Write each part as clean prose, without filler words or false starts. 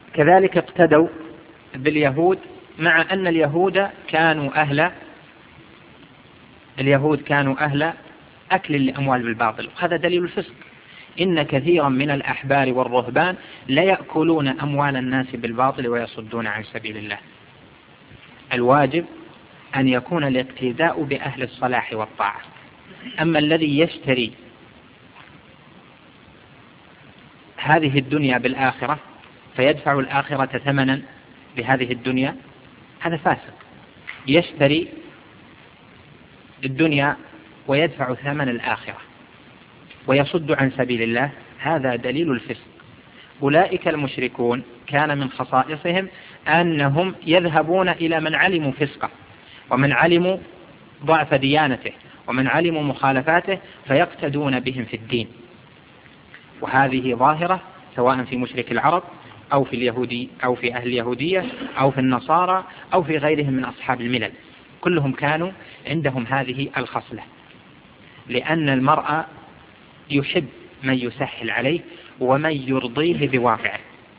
كذلك اقتدوا باليهود، مع أن اليهود كانوا أهل أكل الأموال بالباطل، وهذا دليل الفسق. إن كثيرا من الأحبار والرهبان لا يأكلون أموال الناس بالباطل ويصدون عن سبيل الله. الواجب أن يكون الاقتداء بأهل الصلاح والطاعة. أما الذي يشتري هذه الدنيا بالآخرة فيدفع الآخرة ثمنا بهذه الدنيا، هذا فاسق. يشتري الدنيا ويدفع ثمن الآخرة ويصد عن سبيل الله، هذا دليل الفسق. أولئك المشركون كان من خصائصهم أنهم يذهبون إلى من علموا فسقه ومن علموا ضعف ديانته ومن علموا مخالفاته فيقتدون بهم في الدين، وهذه ظاهرة سواء في مشرك العرب أو في اليهودي أو في أهل اليهودية أو في النصارى أو في غيرهم من أصحاب الملل، كلهم كانوا عندهم هذه الخصلة، لأن المرء يحب من يسهل عليه ومن يرضيه بواقعه.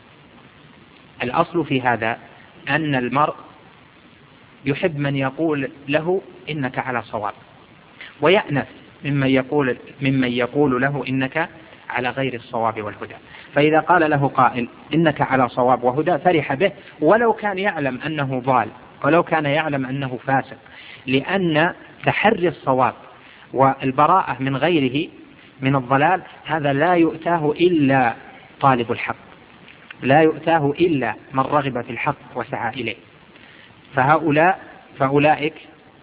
الأصل في هذا أن المرء يحب من يقول له إنك على صواب، ويأنف ممن يقول له إنك على غير الصواب والهدى. فإذا قال له قائل إنك على صواب وهدى فرح به، ولو كان يعلم أنه ضال ولو كان يعلم أنه فاسق، لأن تحري الصواب والبراءة من غيره من الضلال هذا لا يؤتاه إلا طالب الحق، لا يؤتاه إلا من رغب في الحق وسعى إليه. فأولئك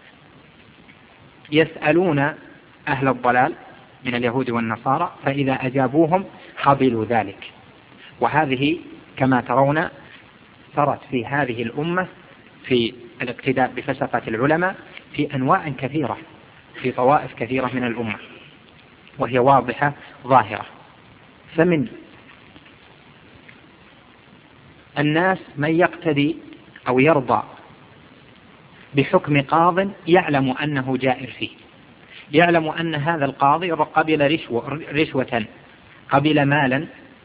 يسألون أهل الضلال من اليهود والنصارى، فإذا أجابوهم قبلوا ذلك. وهذه كما ترون صارت في هذه الأمة في الاقتداء بفسقة العلماء في أنواع كثيرة في طوائف كثيرة من الأمة، وهي واضحة ظاهرة. فمن الناس من يقتدي أو يرضى بحكم قاض يعلم أنه جائر فيه، يعلم أن هذا القاضي قبل رشوة قبل مالا،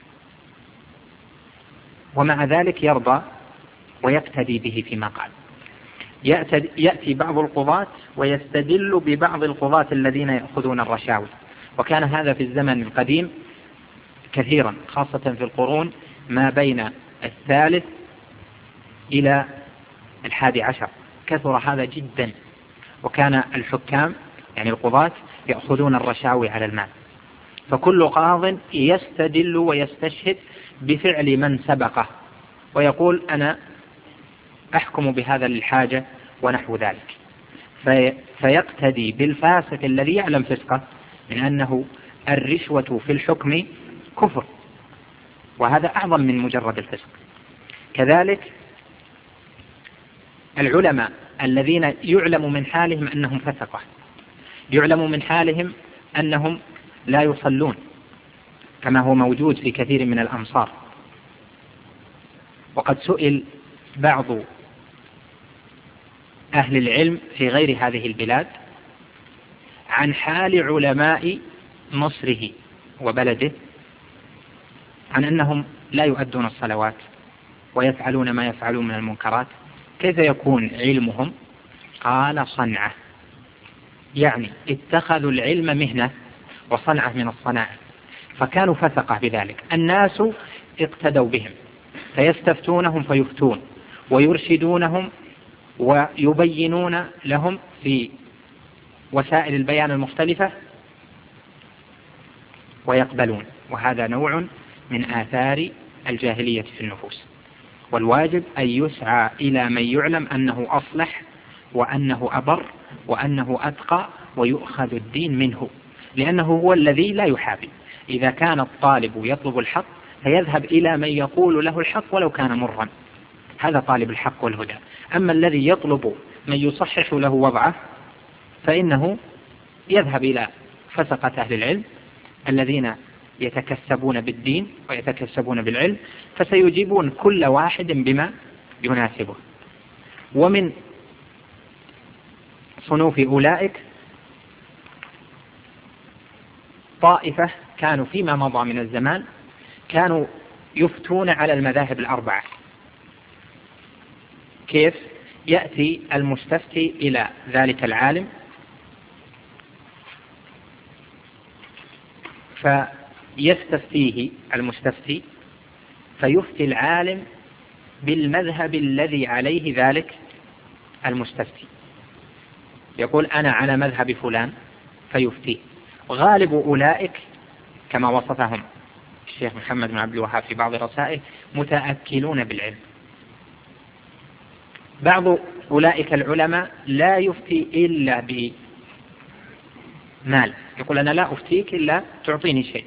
ومع ذلك يرضى ويقتدي به فيما قال. يأتي بعض القضاة ويستدل ببعض القضاة الذين يأخذون الرشاوي، وكان هذا في الزمن القديم كثيرا، خاصة في القرون ما بين 3 إلى 11 كثر هذا جدا، وكان الحكام يعني القضاة يأخذون الرشاوي على المال. فكل قاض يستدل ويستشهد بفعل من سبقه ويقول أنا أحكم بهذا للحاجة ونحو ذلك، فيقتدي بالفاسق الذي يعلم فسقه، من أنه الرشوة في الحكم كفر، وهذا أعظم من مجرد الفسق. كذلك العلماء الذين يعلم من حالهم أنهم فسقة، يعلم من حالهم أنهم لا يصلون كما هو موجود في كثير من الأمصار. وقد سئل بعض أهل العلم في غير هذه البلاد عن حال علماء مصره وبلده، عن أنهم لا يؤدون الصلوات ويفعلون ما يفعلون من المنكرات، كيف يكون علمهم؟ قال صنعة، يعني اتخذوا العلم مهنة وصنعة من الصنائع، فكانوا فسقة بذلك. الناس اقتدوا بهم فيستفتونهم فيفتون ويرشدونهم ويبينون لهم في وسائل البيان المختلفة ويقبلون، وهذا نوع من آثار الجاهلية في النفوس. والواجب أن يسعى إلى من يعلم أنه أصلح وأنه أبر وأنه أتقى ويؤخذ الدين منه، لأنه هو الذي لا يحابي. إذا كان الطالب يطلب الحق فيذهب إلى من يقول له الحق ولو كان مرا، هذا طالب الحق والهدى. أما الذي يطلب من يصحح له وضعه فإنه يذهب إلى فسقة أهل العلم الذين يتكسبون بالدين ويتكسبون بالعلم، فسيجيبون كل واحد بما يناسبه. ومن صنوف أولئك طائفة كانوا فيما مضى من الزمان كانوا يفتون على المذاهب الأربعة، كيف؟ يأتي المستفتي إلى ذلك العالم فيستفتيه المستفتي، فيفتي العالم بالمذهب الذي عليه ذلك المستفتي، يقول أنا على مذهب فلان فيفتيه. غالب أولئك كما وصفهم الشيخ محمد بن عبد الوهاب في بعض رسائله متأكلون بالعلم. بعض أولئك العلماء لا يفتي إلا بمال، يقول أنا لا أفتيك إلا تعطيني شيء.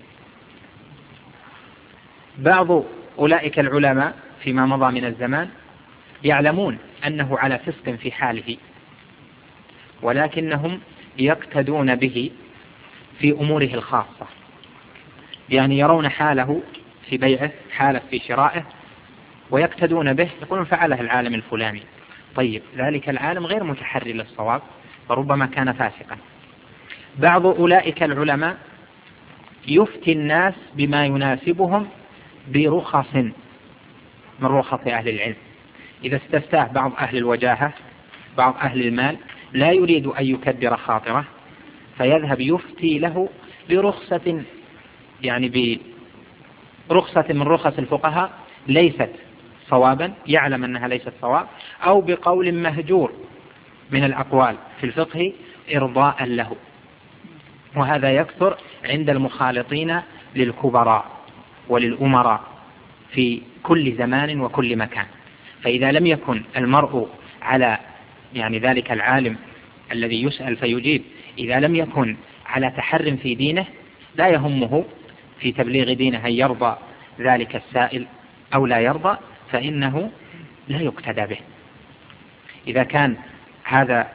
بعض أولئك العلماء فيما مضى من الزمان يعلمون أنه على فسق في حاله، ولكنهم يقتدون به في أموره الخاصة، يعني يرون حاله في بيعه، حاله في شرائه، ويقتدون به، يقولون فعله العالم الفلاني. طيب ذلك العالم غير متحري للصواب، فربما كان فاسقا. بعض أولئك العلماء يفتي الناس بما يناسبهم برخص من رخص أهل العلم. إذا استفتاه بعض أهل الوجاهة، بعض أهل المال، لا يريد أن يكدر خاطره، فيذهب يفتي له برخصة، يعني برخصة من رخص الفقهاء ليست صوابا، يعلم أنها ليست صواب، أو بقول مهجور من الأقوال في الفقه إرضاء له. وهذا يكثر عند المخالطين للكبراء وللأمراء في كل زمان وكل مكان. فإذا لم يكن المرء على يعني ذلك العالم الذي يسأل فيجيب، إذا لم يكن على تحر في دينه، لا يهمه في تبليغ دينه أن يرضى ذلك السائل أو لا يرضى، فإنه لا يقتدى به. إذا كان هذا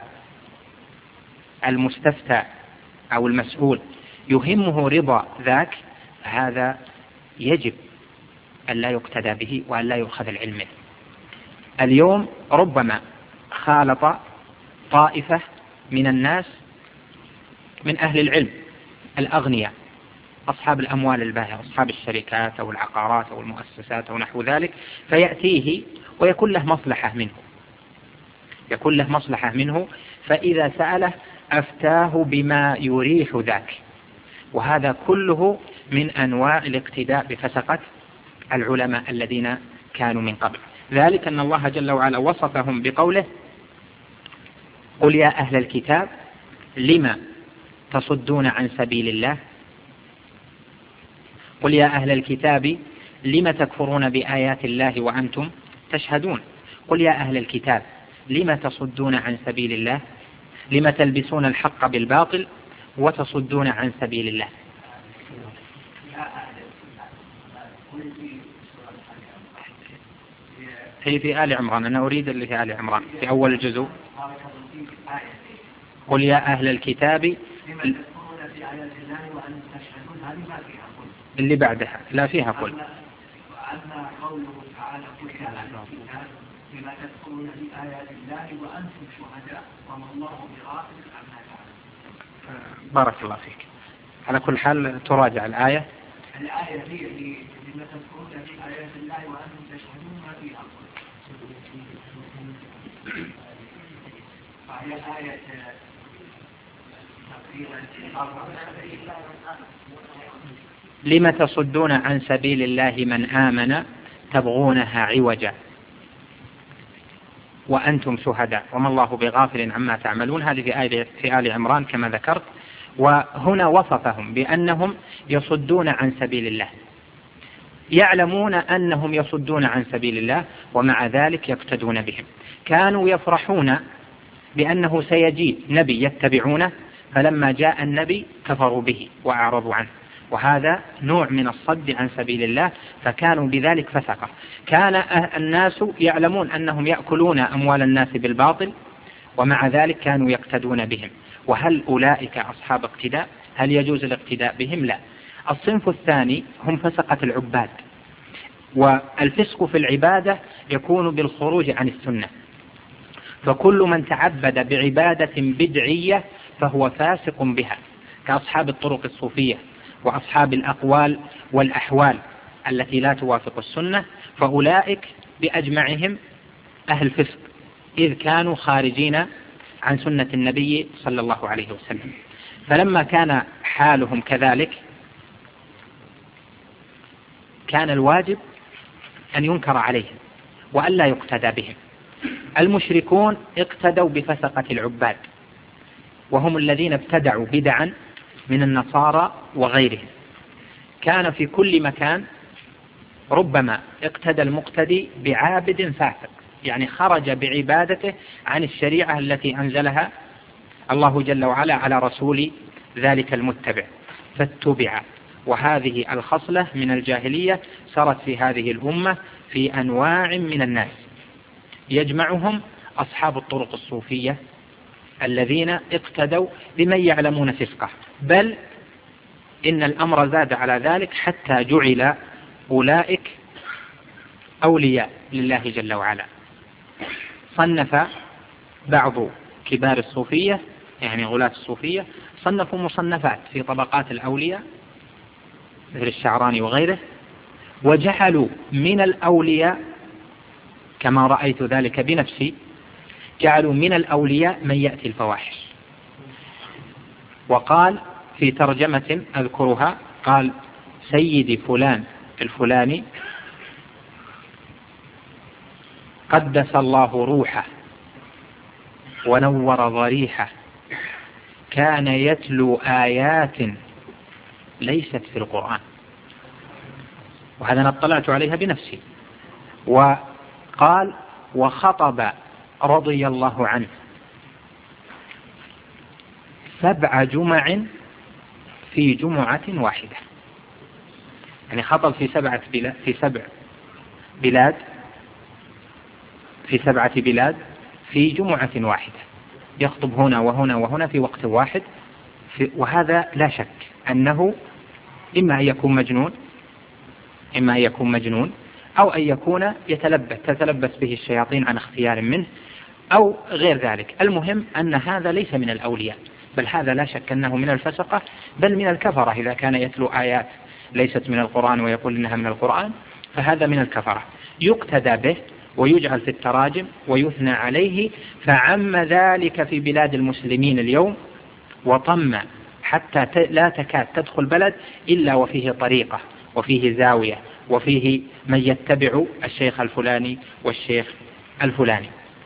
المستفتى أو المسؤول يهمه رضا ذاك، هذا يجب أن لا يقتدى به وأن لا يؤخذ العلم منه. اليوم ربما خالط طائفة من الناس من أهل العلم الأغنياء، أصحاب الأموال الباهرة، أصحاب الشركات أو العقارات أو المؤسسات أو نحو ذلك، فيأتيه ويكون له مصلحة منه، يكون له مصلحة منه، فإذا سأله أفتاه بما يريح ذاك. وهذا كله من أنواع الاقتداء بفسقة العلماء الذين كانوا من قبل. ذلك أن الله جل وعلا وصفهم بقوله: قل يا أهل الكتاب لما تصدون عن سبيل الله، قل يا أهل الكتاب لما تكفرون بآيات الله وأنتم تشهدون. قل يا أهل الكتاب لما تصدون عن سبيل الله، لما تلبسون الحق بالباطل وتصدون عن سبيل الله. هي في آل عمران، أنا أريد اللي في آل عمران في أول الجزء. قل يا أهل الكتاب اللي بعدها لا فيها قل. أما قوله تعالى قل يا أهل الكتاب لما تذكرون بآيات الله وأنتم شهداء وما الله بغافل عما تعملون. بارك الله فيك. على كل حال تراجع الآية. الآية هي لما تذكرون بآيات الله وأنتم تشهدون ما فيها قل. فهي آية لما تصدون عن سبيل الله من آمن تبغونها عوجا وأنتم شهداء وما الله بغافل عما تعملون. هذه في آل عمران كما ذكرت. وهنا وصفهم بأنهم يصدون عن سبيل الله، يعلمون أنهم يصدون عن سبيل الله ومع ذلك يقتدون بهم. كانوا يفرحون بأنه سيجيء نبي يتبعونه، فلما جاء النبي كفروا به وأعرضوا عنه، وهذا نوع من الصد عن سبيل الله، فكانوا بذلك فسقة. كان الناس يعلمون أنهم يأكلون أموال الناس بالباطل ومع ذلك كانوا يقتدون بهم. وهل أولئك أصحاب اقتداء؟ هل يجوز الاقتداء بهم؟ لا. الصنف الثاني هم فسقة العباد، والفسق في العبادة يكون بالخروج عن السنة، فكل من تعبد بعبادة بدعية فهو فاسق بها، كأصحاب الطرق الصوفية وأصحاب الأقوال والأحوال التي لا توافق السنة، فأولئك بأجمعهم أهل فسق إذ كانوا خارجين عن سنة النبي صلى الله عليه وسلم. فلما كان حالهم كذلك كان الواجب أن ينكر عليهم وألا يقتدى بهم. المشركون اقتدوا بفسقة العباد، وهم الذين ابتدعوا بدعا من النصارى وغيرهم. كان في كل مكان ربما اقتدى المقتدي بعابد فاسق، يعني خرج بعبادته عن الشريعة التي أنزلها الله جل وعلا على رسول ذلك المتبع فاتبع. وهذه الخصلة من الجاهلية سرت في هذه الأمة في أنواع من الناس، يجمعهم أصحاب الطرق الصوفية الذين اقتدوا بمن يعلمون فسقه، بل إن الأمر زاد على ذلك حتى جعل أولئك أولياء لله جل وعلا. صنف بعض كبار الصوفية، يعني غلاة الصوفية، صنفوا مصنفات في طبقات الأولياء مثل الشعراني وغيره، وجعلوا من الأولياء كما رأيت ذلك بنفسي، جعلوا من الأولياء من يأتي الفواحش. وقال في ترجمة أذكرها، قال سيدي فلان الفلاني قدس الله روحه ونور ضريحه، كان يتلو آيات ليست في القرآن. وهذا أنا اطلعت عليها بنفسي. وقال وخطب رضي الله عنه 7 جمع في جمعة واحدة، يعني خطب في 7 بلاد في جمعة واحدة، يخطب هنا وهنا وهنا في وقت واحد. وهذا لا شك أنه إما أن يكون مجنون أو أن يكون تتلبس به الشياطين عن اختيار منه أو غير ذلك. المهم أن هذا ليس من الأولياء، بل هذا لا شك أنه من الفسقة، بل من الكفرة. إذا كان يتلو آيات ليست من القرآن ويقول إنها من القرآن فهذا من الكفرة، يقتدى به ويجعل في التراجم ويثنى عليه. فعم ذلك في بلاد المسلمين اليوم، وطم حتى لا تكاد تدخل بلد إلا وفيه طريقة وفيه زاوية وفيه من يتبع الشيخ الفلاني والشيخ الفلاني.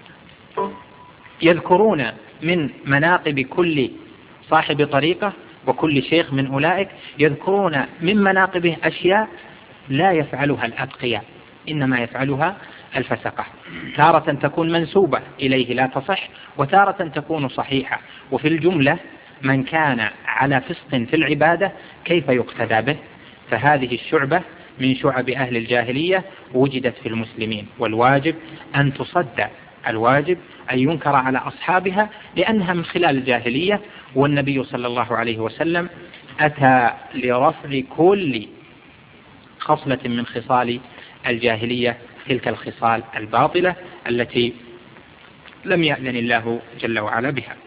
يذكرون من مناقب كل صاحب طريقة وكل شيخ من أولئك، يذكرون من مناقبه أشياء لا يفعلها الأتقياء، إنما يفعلها الفسقة. تارة تكون منسوبة إليه لا تصح، وتارة تكون صحيحة. وفي الجملة من كان على فسق في العبادة كيف يقتدى به؟ فهذه الشعبة من شعب أهل الجاهلية وجدت في المسلمين، والواجب أن تصدى، الواجب أن ينكر على أصحابها لأنها من خلال الجاهلية. والنبي صلى الله عليه وسلم أتى لرفع كل خصلة من خصال الجاهلية، تلك الخصال الباطلة التي لم يأذن الله جل وعلا بها.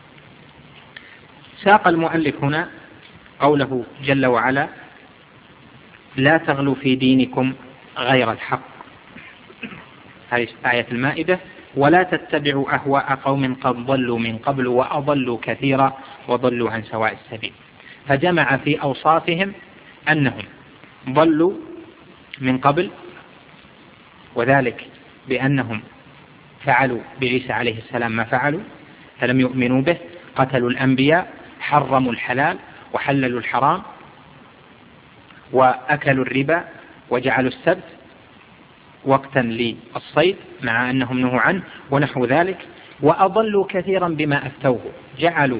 ساق المؤلف هنا قوله جل وعلا لا تغلوا في دينكم غير الحق، هذه آية المائدة. ولا تتبعوا أهواء قوم قد ضلوا من قبل وأضلوا كثيرا وضلوا عن سواء السبيل. فجمع في أوصافهم أنهم ضلوا من قبل، وذلك بأنهم فعلوا بعيسى عليه السلام ما فعلوا فلم يؤمنوا به، قتلوا الأنبياء، حرموا الحلال وحللوا الحرام، وأكلوا الربا وجعلوا السبت وقتا للصيد مع أنهم نهوا عنه ونحو ذلك. وأضلوا كثيرا بما أفتوه، جعلوا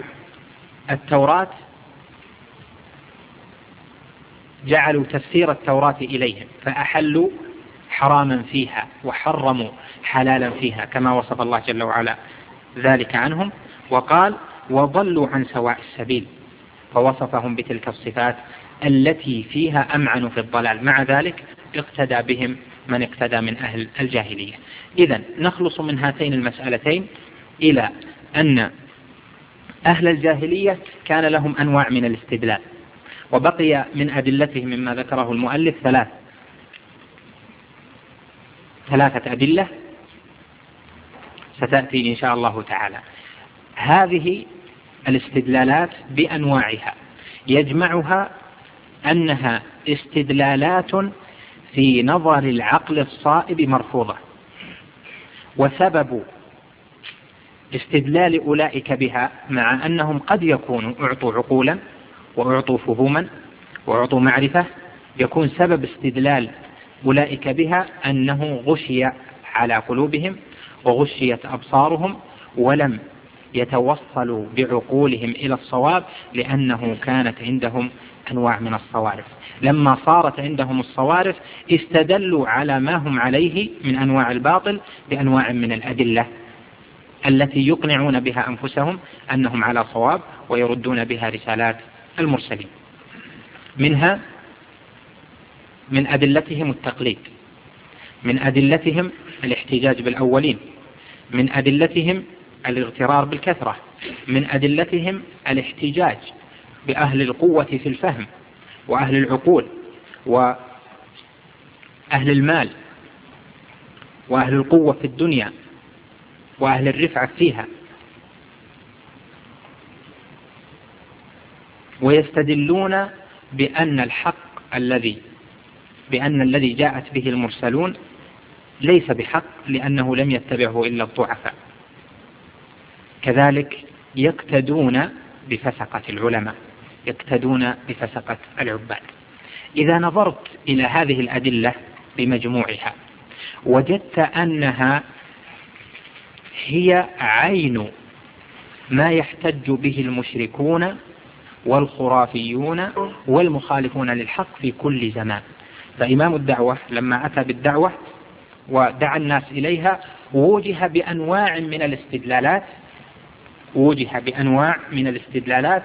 تفسير التوراة إليهم فأحلوا حراما فيها وحرموا حلالا فيها كما وصف الله جل وعلا ذلك عنهم. وقال وضلوا عن سواء السبيل، فوصفهم بتلك الصفات التي فيها أمعن في الضلال. مع ذلك اقتدى بهم من اقتدى من أهل الجاهلية. إذن نخلص من هاتين المسألتين إلى أن أهل الجاهلية كان لهم أنواع من الاستدلال، وبقي من أدلتهم مما ذكره المؤلف 3 أدلة. ستأتي إن شاء الله تعالى. هذه الاستدلالات بأنواعها يجمعها أنها استدلالات في نظر العقل الصائب مرفوضة، وسبب استدلال أولئك بها مع أنهم قد يكونوا أعطوا عقولا وأعطوا فهوما وأعطوا معرفة، يكون سبب استدلال أولئك بها أنه غشي على قلوبهم وغشيت أبصارهم ولم يتوصلوا بعقولهم إلى الصواب، لأنه كانت عندهم أنواع من الصوارف. لما صارت عندهم الصوارف استدلوا على ما هم عليه من أنواع الباطل بأنواع من الأدلة التي يقنعون بها أنفسهم أنهم على صواب ويردون بها رسالات المرسلين. منها من أدلتهم التقليد، من أدلتهم الاحتجاج بالأولين، من أدلتهم الاغترار بالكثرة، من أدلتهم الاحتجاج بأهل القوة في الفهم وأهل العقول وأهل المال وأهل القوة في الدنيا وأهل الرفعة فيها، ويستدلون بأن الحق الذي جاءت به المرسلون ليس بحق لأنه لم يتبعه إلا الضعفاء. كذلك يقتدون بفسقة العلماء، يقتدون بفسقة العباد. إذا نظرت إلى هذه الأدلة بمجموعها وجدت أنها هي عين ما يحتج به المشركون والخرافيون والمخالفون للحق في كل زمان. فإمام الدعوة لما أتى بالدعوة ودعا الناس إليها وجه بأنواع من الاستدلالات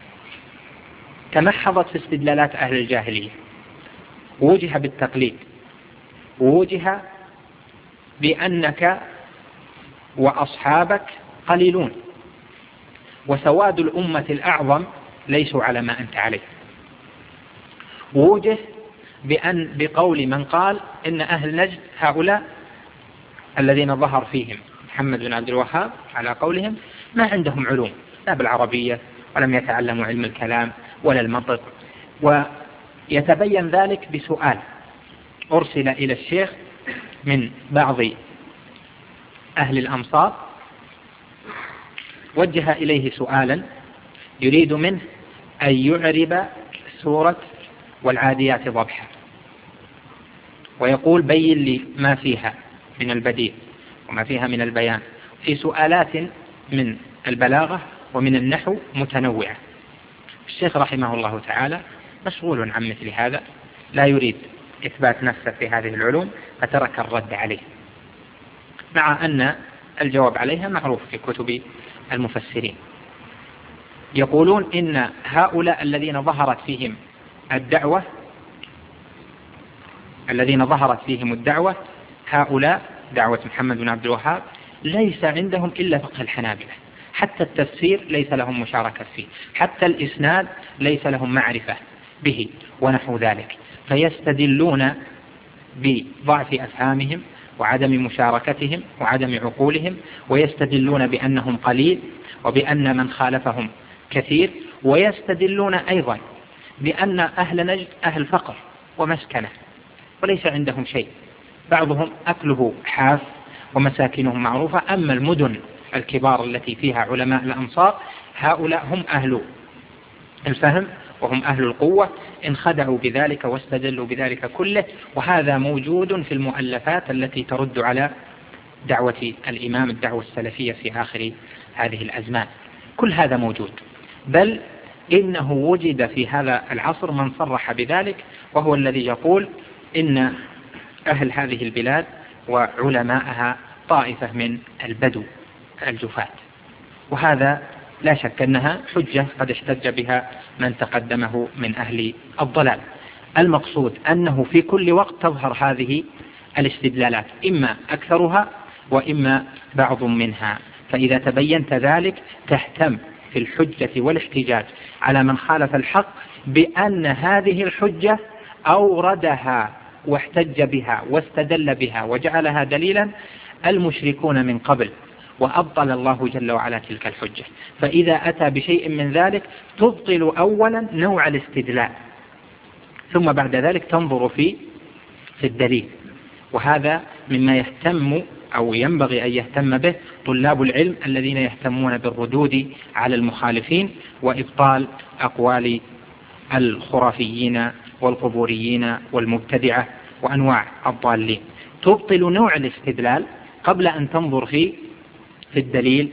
تمحضت في استدلالات أهل الجاهلية، وجه بالتقليد، وجه بأنك وأصحابك قليلون وسواد الأمة الأعظم ليسوا على ما أنت عليه، ووجه بقول من قال إن أهل نجد هؤلاء الذين ظهر فيهم محمد بن عبد الوهاب على قولهم ما عندهم علوم لا بالعربية ولم يتعلموا علم الكلام ولا المنطق. ويتبين ذلك بسؤال أرسل إلى الشيخ من بعض أهل الأمصار، وجه إليه سؤالا يريد منه أن يعرب سورة والعاديات ضبحا، ويقول بين لي ما فيها من البديع وما فيها من البيان في سؤالات من البلاغة ومن النحو متنوعة. الشيخ رحمه الله تعالى مشغول عن مثل هذا، لا يريد إثبات نفسه في هذه العلوم، فترك الرد عليه، مع أن الجواب عليها معروف في كتب المفسرين. يقولون إن هؤلاء الذين ظهرت فيهم الدعوة هؤلاء دعوة محمد بن عبد الوهاب ليس عندهم إلا فقه الحنابلة، حتى التفسير ليس لهم مشاركة فيه، حتى الإسناد ليس لهم معرفة به ونحو ذلك، فيستدلون بضعف أفهامهم وعدم مشاركتهم وعدم عقولهم، ويستدلون بأنهم قليل وبأن من خالفهم كثير، ويستدلون أيضا بأن أهل نجد أهل فقر ومسكنة وليس عندهم شيء، بعضهم أكله حاف ومساكنهم معروفة، أما المدن الكبار التي فيها علماء الأمصار هؤلاء هم أهل الفهم وهم أهل القوة، انخدعوا بذلك واستدلوا بذلك كله. وهذا موجود في المؤلفات التي ترد على دعوة الإمام الدعوة السلفية في آخر هذه الأزمان، كل هذا موجود، بل إنه وجد في هذا العصر من صرح بذلك، وهو الذي يقول إن أهل هذه البلاد وعلماءها طائفة من البدو الجفاة، وهذا لا شك أنها حجة قد احتج بها من تقدمه من أهل الضلال. المقصود أنه في كل وقت تظهر هذه الاستدلالات، إما أكثرها وإما بعض منها، فإذا تبينت ذلك تهتم في الحجة والاحتجاج على من خالف الحق بأن هذه الحجة أوردها واحتج بها واستدل بها وجعلها دليلا المشركون من قبل، وأبطل الله جل وعلا تلك الحجة. فإذا أتى بشيء من ذلك تبطل أولا نوع الاستدلال، ثم بعد ذلك تنظر في الدليل. وهذا مما يهتم أو ينبغي أن يهتم به طلاب العلم الذين يهتمون بالردود على المخالفين وإبطال أقوال الخرافيين والقبوريين والمبتدعة وأنواع الضالين. تبطل نوع الاستدلال قبل أن تنظر في الدليل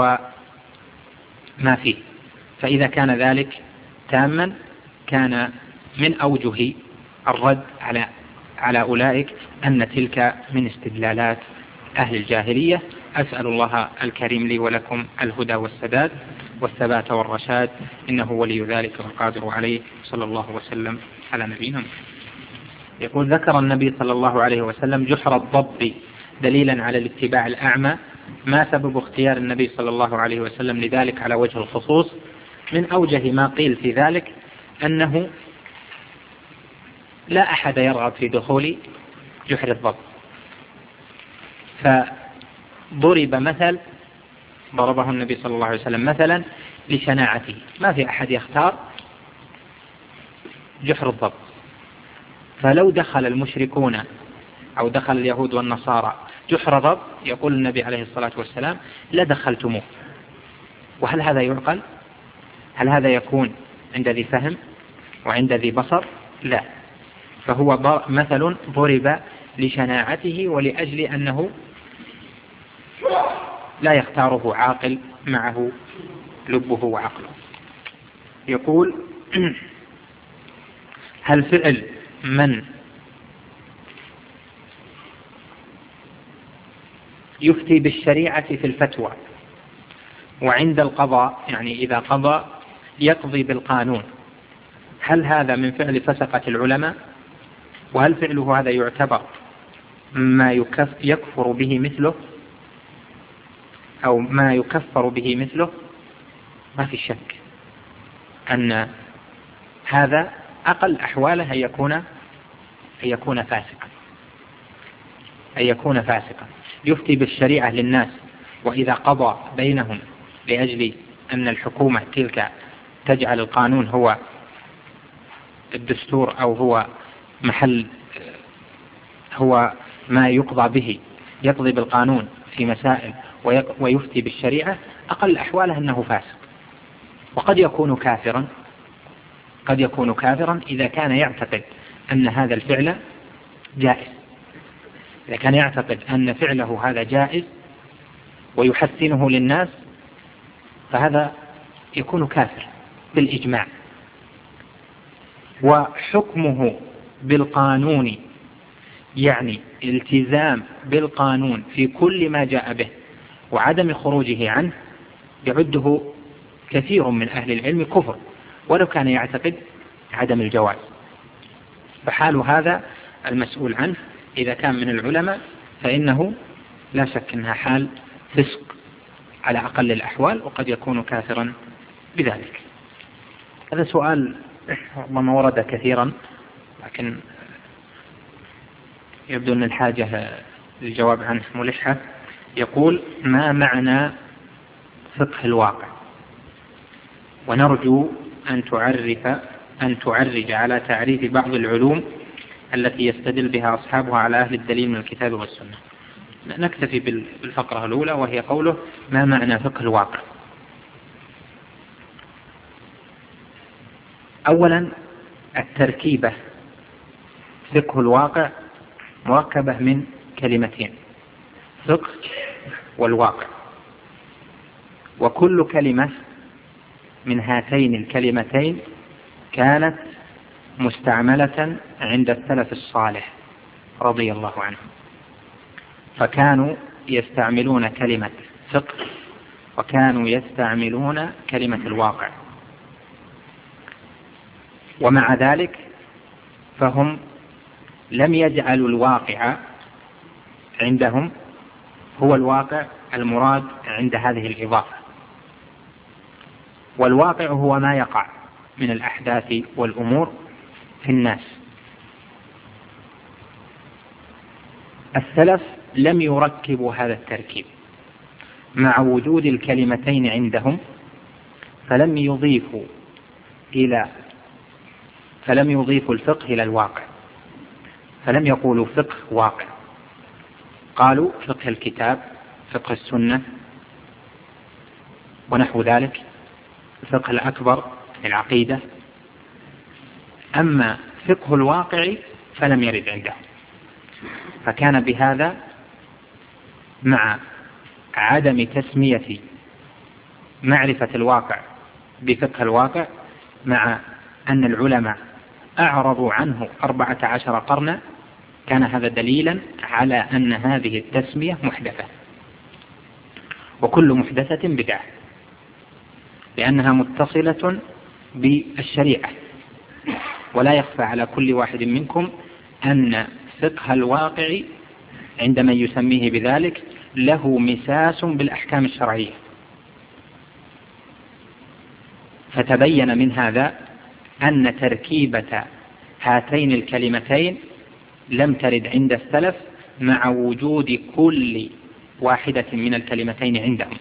وما فيه. فإذا كان ذلك تاما كان من أوجه الرد على أولئك أن تلك من استدلالات أهل الجاهلية. أسأل الله الكريم لي ولكم الهدى والسداد والثبات والرشاد، إنه ولي ذلك والقادر عليه. صلى الله وسلم على نبينا محمد. يقول: ذكر النبي صلى الله عليه وسلم جحر الضب دليلا على الاتباع الأعمى، ما سبب اختيار النبي صلى الله عليه وسلم لذلك على وجه الخصوص؟ من أوجه ما قيل في ذلك أنه لا أحد يرغب في دخول جحر الضب، فضرب مثل، ضربه النبي صلى الله عليه وسلم مثلا لشناعته، ما في أحد يختار جحر الضب. فلو دخل المشركون أو دخل اليهود والنصارى جحر ضب، يقول النبي عليه الصلاة والسلام: لدخلتموه. وهل هذا يعقل؟ هل هذا يكون عند ذي فهم وعند ذي بصر؟ لا. فهو مثل ضرب لشناعته ولأجل أنه لا يختاره عاقل معه لبه وعقله. يقول: هل فعل من يفتي بالشريعة في الفتوى وعند القضاء، يعني إذا قضى يقضي بالقانون، هل هذا من فعل فسقة العلماء؟ وهل فعله هذا يعتبر ما يكفر به مثله أو ما يكفر به مثله؟ ما في شك أن هذا أقل أحواله أن يكون فاسقا، يفتي بالشريعة للناس، وإذا قضى بينهم لأجل أن الحكومة تلك تجعل القانون هو الدستور أو هو ما يقضى به، يقضي بالقانون في مسائل ويفتي بالشريعة، أقل أحواله أنه فاسق. وقد يكون كافرا إذا كان يعتقد أن هذا الفعل جائز، إذا كان يعتقد أن فعله هذا جائز ويحسنه للناس، فهذا يكون كافر بالإجماع. وحكمه بالقانون، يعني التزام بالقانون في كل ما جاء به وعدم خروجه عنه، يعده كثير من أهل العلم كفر ولو كان يعتقد عدم الجواز. فحال هذا المسؤول عنه إذا كان من العلماء فإنه لا شك أنها حال فسق على أقل الأحوال، وقد يكون كافرا بذلك. هذا سؤال ربما ورد كثيرا، لكن يبدو أن الحاجة للجواب عنه ملحة. يقول: ما معنى فقه الواقع؟ ونرجو أن تعرج على تعريف بعض العلوم التي يستدل بها أصحابها على أهل الدليل من الكتاب والسنة. نكتفي بالفقرة الأولى، وهي قوله: ما معنى فقه الواقع؟ أولا، التركيبة فقه الواقع مركبة من كلمتين: فقه والواقع. وكل كلمة من هاتين الكلمتين كانت مستعملة عند السلف الصالح رضي الله عنهم، فكانوا يستعملون كلمة فقه وكانوا يستعملون كلمة الواقع. ومع ذلك فهم لم يجعلوا الواقع عندهم هو الواقع المراد عند هذه الإضافة، والواقع هو ما يقع من الأحداث والأمور في الناس. السلف لم يركبوا هذا التركيب، مع وجود الكلمتين عندهم، فلم يضيفوا الفقه إلى الواقع، فلم يقولوا فقه واقع، قالوا فقه الكتاب، فقه السنة ونحو ذلك، الفقه الأكبر العقيدة. أما فقه الواقع فلم يرد عندهم، فكان بهذا مع عدم تسمية معرفة الواقع بفقه الواقع، مع أن العلماء أعرضوا عنه 14 قرنا، كان هذا دليلا على أن هذه التسمية محدثة، وكل محدثة بدعة، لأنها متصلة بالشريعة. ولا يخفى على كل واحد منكم أن فقه الواقع عند من يسميه بذلك له مساس بالأحكام الشرعية. فتبين من هذا أن تركيبة هاتين الكلمتين لم ترد عند السلف مع وجود كل واحدة من الكلمتين عندهم.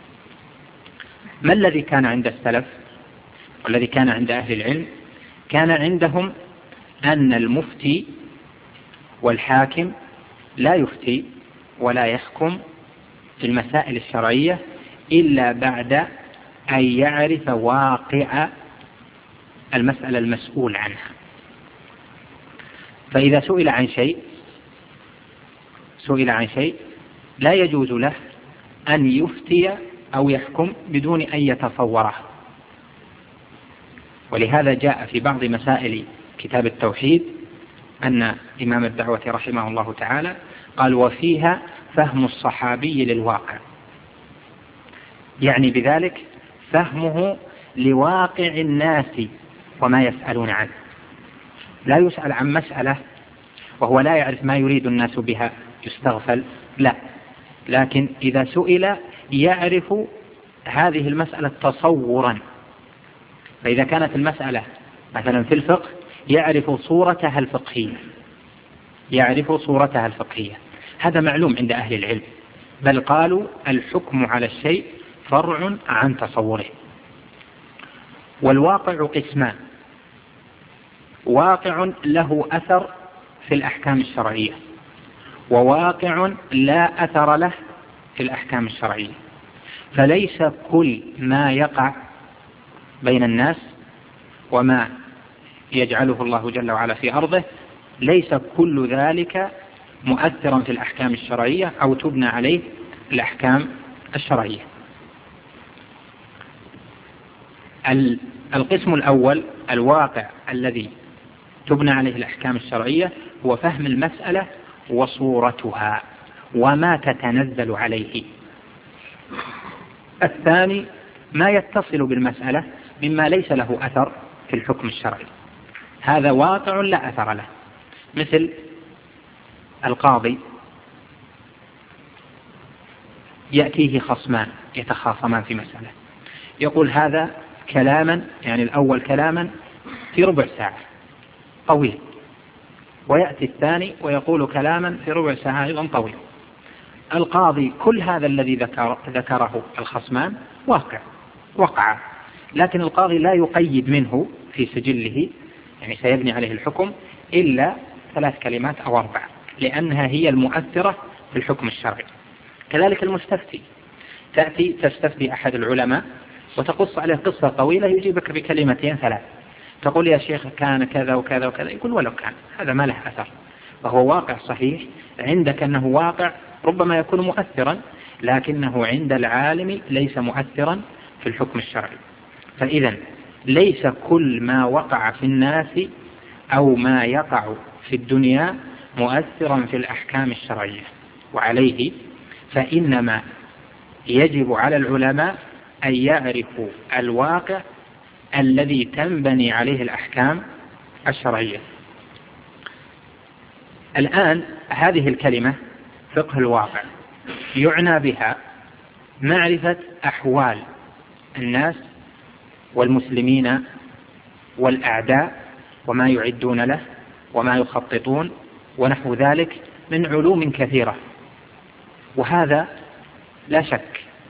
ما الذي كان عند السلف والذي كان عند أهل العلم؟ كان عندهم أن المفتي والحاكم لا يفتي ولا يحكم في المسائل الشرعية إلا بعد أن يعرف واقع المسألة المسؤول عنها. فإذا سئل عن شيء لا يجوز له أن يفتي أو يحكم بدون أن يتصوره. ولهذا جاء في بعض مسائل كتاب التوحيد أن إمام الدعوة رحمه الله تعالى قال: وفيها فهم الصحابي للواقع، يعني بذلك فهمه لواقع الناس وما يسألون عنه. لا يسأل عن مسألة وهو لا يعرف ما يريد الناس بها يستغفل، لا، لكن إذا سئل يعرف هذه المسألة تصورا. فإذا كانت المسألة مثلا في الفقه يعرف صورتها الفقهية، هذا معلوم عند أهل العلم، بل قالوا الحكم على الشيء فرع عن تصوره. والواقع قسمان: واقع له أثر في الأحكام الشرعية، وواقع لا أثر له في الأحكام الشرعية. فليس كل ما يقع بين الناس وما يجعله الله جل وعلا في أرضه ليس كل ذلك مؤثرا في الأحكام الشرعية أو تبنى عليه الأحكام الشرعية. القسم الأول الواقع الذي تبنى عليه الأحكام الشرعية هو فهم المسألة وصورتها وما تتنزل عليه. الثاني ما يتصل بالمسألة مما ليس له أثر في الحكم الشرعي، هذا واقع لا أثر له، مثل القاضي يأتيه خصمان يتخاصمان في مسألة، يقول هذا كلاما، يعني الأول كلاما في ربع ساعة طويل، ويأتي الثاني ويقول كلاما في ربع ساعة أيضا طويل. القاضي كل هذا الذي ذكره الخصمان وقع، لكن القاضي لا يقيد منه في سجله، يعني سيبني عليه الحكم إلا 3 كلمات أو 4، لأنها هي المؤثرة في الحكم الشرعي. كذلك المستفتي، تأتي تستفتي أحد العلماء وتقص عليه قصة طويلة يجيبك بكلمتين 3، تقول يا شيخ كان كذا وكذا وكذا، يقول ولو كان، هذا ما له أثر، فهو واقع صحيح عندك أنه واقع ربما يكون مؤثرا، لكنه عند العالم ليس مؤثرا في الحكم الشرعي. فإذا ليس كل ما وقع في الناس أو ما يقع في الدنيا مؤثرا في الأحكام الشرعية، وعليه فإنما يجب على العلماء أن يعرفوا الواقع الذي تنبني عليه الأحكام الشرعية. الآن هذه الكلمة فقه الواقع يعنى بها معرفة أحوال الناس والمسلمين والأعداء وما يعدون له وما يخططون ونحو ذلك من علوم كثيرة، وهذا لا شك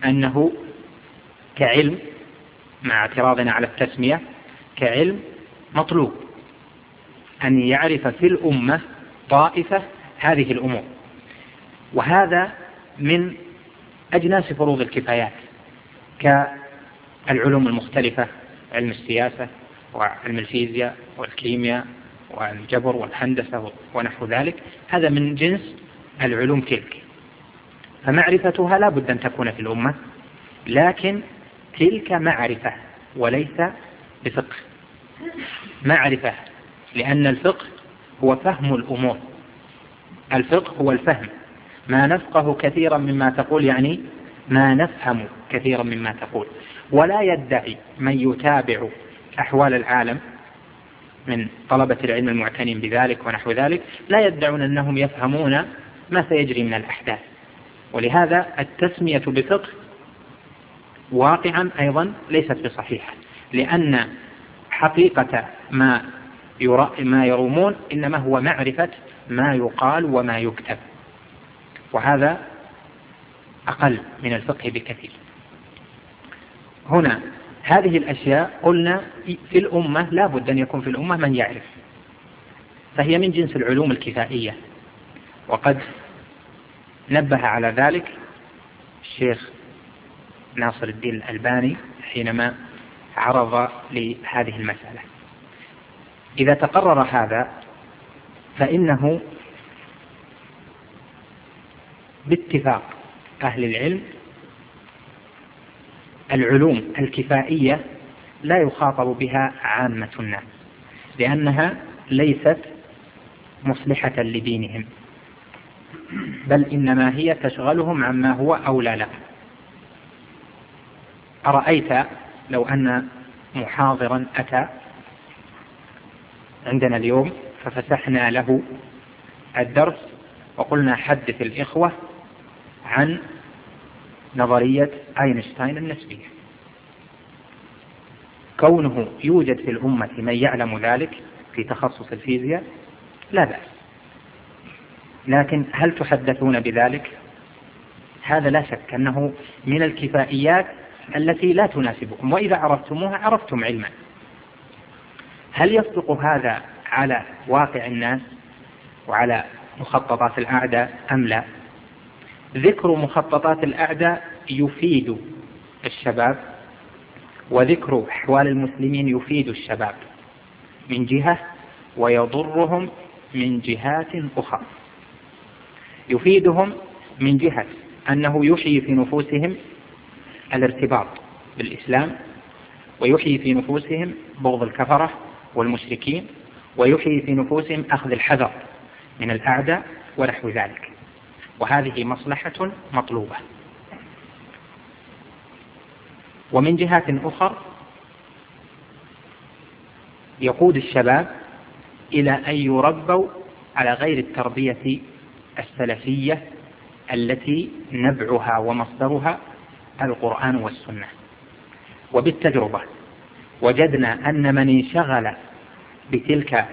أنه كعلم، مع اعتراضنا على التسمية، كعلم مطلوب أن يعرف في الأمة طائفة هذه الأمور. وهذا من أجناس فروض الكفايات كالعلوم المختلفة، علم السياسة وعلم الفيزياء والكيمياء والجبر والهندسة ونحو ذلك. هذا من جنس العلوم تلك، فمعرفتها لا بد أن تكون في الأمة، لكن تلك معرفة وليس بفقه. معرفة، لأن الفقه هو فهم الأمور، الفقه هو الفهم. ما نفقه كثيرا مما تقول يعني ما نفهم كثيرا مما تقول. ولا يدعي من يتابع أحوال العالم من طلبة العلم المعتنين بذلك ونحو ذلك، لا يدعون أنهم يفهمون ما سيجري من الأحداث. ولهذا التسمية بفقه واقعا أيضا ليست بصحيحة، لأن حقيقة ما يرومون إنما هو معرفة ما يقال وما يكتب، وهذا أقل من الفقه بكثير. هنا هذه الأشياء قلنا في الأمة لا بد أن يكون في الأمة من يعرف، فهي من جنس العلوم الكفائية. وقد نبه على ذلك الشيخ ناصر الدين الألباني حينما عرض لهذه المسألة. إذا تقرر هذا فإنه باتفاق أهل العلم العلوم الكفائية لا يخاطب بها عامة الناس، لأنها ليست مصلحة لدينهم، بل إنما هي تشغلهم عما هو أولى لهم. أرأيت لو أن محاضرا أتى عندنا اليوم ففتحنا له الدرس وقلنا حدث الإخوة عن نظرية أينشتاين النسبية، كونه يوجد في الأمة من يعلم ذلك في تخصص الفيزياء لا بأس، لكن هل تحدثون بذلك؟ هذا لا شك أنه من الكفائيات التي لا تناسبكم، وإذا عرفتموها عرفتم علما. هل يصدق هذا على واقع الناس وعلى مخططات الأعداء أم لا؟ ذكر مخططات الأعداء يفيد الشباب، وذكر أحوال المسلمين يفيد الشباب من جهة، ويضرهم من جهات أخرى. يفيدهم من جهة أنه يحيي في نفوسهم الارتباط بالإسلام، ويحيي في نفوسهم بغض الكفرة والمشركين، ويحيي في نفوسهم أخذ الحذر من الأعداء ونحو ذلك، وهذه مصلحة مطلوبة. ومن جهات أخرى يقود الشباب إلى أن يربوا على غير التربية السلفية التي نبعها ومصدرها القرآن والسنة. وبالتجربة وجدنا أن من انشغل بتلك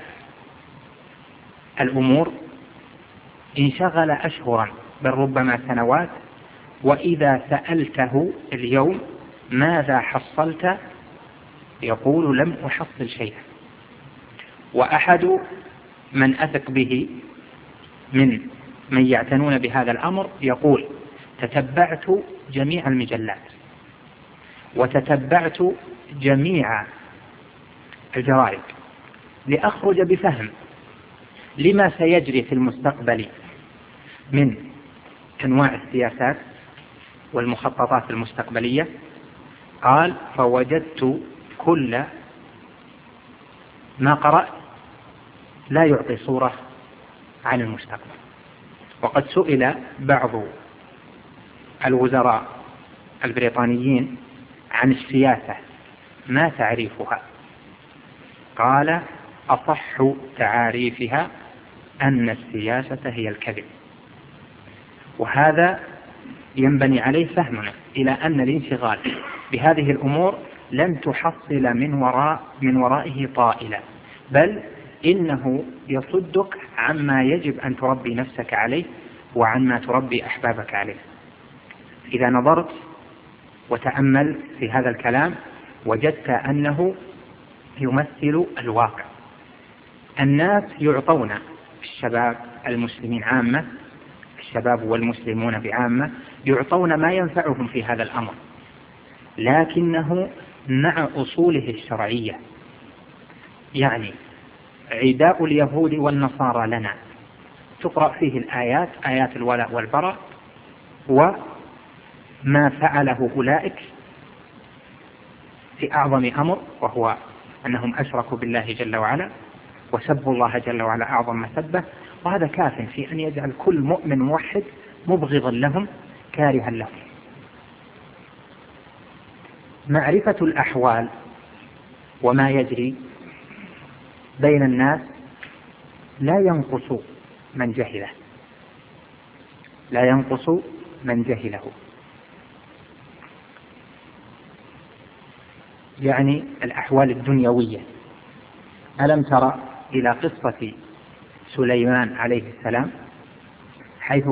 الأمور انشغل أشهرا بل ربما سنوات، وإذا سألته اليوم ماذا حصلت يقول لم أحصل شيئا. وأحد من أثق به من يعتنون بهذا الأمر يقول تتبعت جميع المجلات وتتبعت جميع الجرائد لأخرج بفهم لما سيجري في المستقبل من أنواع السياسات والمخططات المستقبلية. قال فوجدت كل ما قرأت لا يعطي صورة عن المستقبل. وقد سئل بعض الوزراء البريطانيين عن السياسة ما تعريفها؟ قال أصح تعاريفها أن السياسة هي الكذب. وهذا ينبني عليه فهمنا إلى أن الانشغال بهذه الأمور لن تحصل من ورائه طائلة، بل إنه يصدك عما يجب أن تربي نفسك عليه وعما تربي أحبابك عليه. إذا نظرت وتأملت في هذا الكلام وجدت أنه يمثل الواقع. الناس يعطون، الشباب المسلمين عامة، الشباب والمسلمون بعامة يعطون ما ينفعهم في هذا الأمر، لكنه مع أصوله الشرعية. يعني عداء اليهود والنصارى لنا تقرأ فيه الآيات، آيات الولاء والبراء، وما فعله أولئك في أعظم أمر، وهو أنهم أشركوا بالله جل وعلا وسبوا الله جل وعلا أعظم مسبة، وهذا كاف في أن يجعل كل مؤمن موحد مبغضا لهم كارها لهم. معرفة الأحوال وما يجري بين الناس لا ينقص من جهله، لا ينقص من جهله. يعني الأحوال الدنيوية. ألم ترى إلى قصة سليمان عليه السلام حيث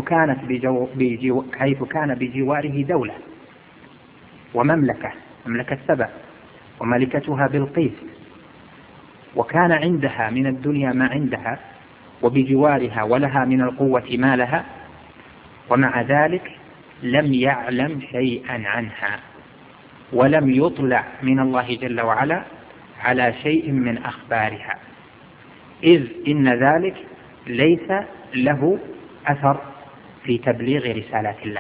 كان بجواره دولة ومملكة، مملكة سبأ وملكتها بلقيس، وكان عندها من الدنيا ما عندها وبجوارها ولها من القوة ما لها، ومع ذلك لم يعلم شيئا عنها ولم يطلع من الله جل وعلا على شيء من أخبارها، إذ إن ذلك ليس له أثر في تبليغ رسالات الله،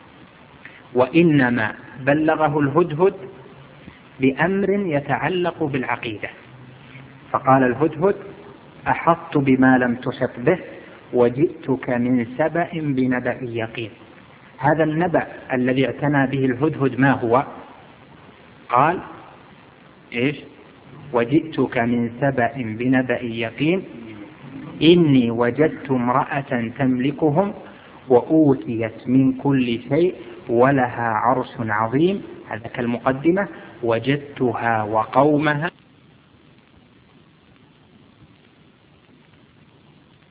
وإنما بلغه الهدهد بأمر يتعلق بالعقيدة. فقال الهدهد: أحطت بما لم تحط به وجئتك من سبأ بنبأ يقين. هذا النبأ الذي اعتنى به الهدهد ما هو؟ قال: إيش؟ وجئتك من سبأ بنبأ يقين إني وجدت امرأة تملكهم وأوتيت من كل شيء ولها عرش عظيم. هذا كالمقدمة: وجدتها وقومها